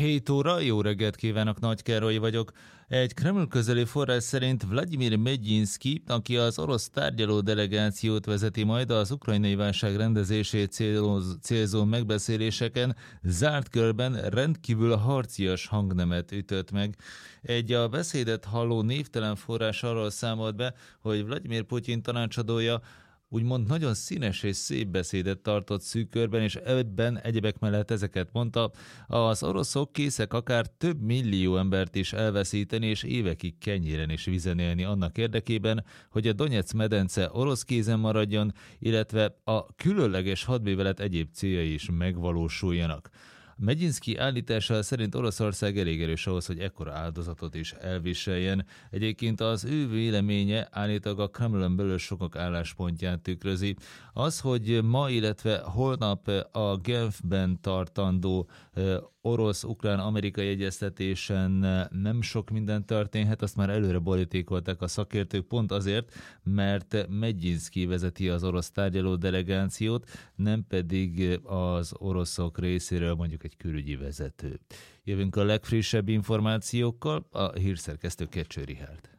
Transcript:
7 óra, jó reggelt kívánok, Nagy Károly vagyok. Egy Kreml közeli forrás szerint Vladimir Mednyinszky, aki az orosz tárgyaló delegációt vezeti majd az ukrajnai válság rendezését célzó megbeszéléseken, zárt körben rendkívül harcias hangnemet ütött meg. Egy a beszédet halló névtelen forrás arról számolt be, hogy Vladimir Putyin tanácsadója úgymond nagyon színes és szép beszédet tartott szűk körben, és ebben egyebek mellett ezeket mondta: az oroszok készek akár több millió embert is elveszíteni, és évekig kenyéren és vizen élni annak érdekében, hogy a Donetsz medence orosz kézen maradjon, illetve a különleges hadművelet egyéb céljai is megvalósuljanak. Mednyinszky állítása szerint Oroszország elég erős ahhoz, hogy ekkora áldozatot is elviseljen. Egyébként az ő véleménye állítólag a Kremlön belül sokak álláspontját tükrözi. Az, hogy ma, illetve holnap a Genfben tartandó orosz-ukrán-amerikai egyeztetésen nem sok minden történhet, azt már előre borítékolták a szakértők, pont azért, mert Mednyinszky vezeti az orosz tárgyaló delegációt, nem pedig az oroszok részéről mondjuk egy külügyi vezető. Jövünk a legfrissebb információkkal, a hírszerkesztő Kecső Richárd.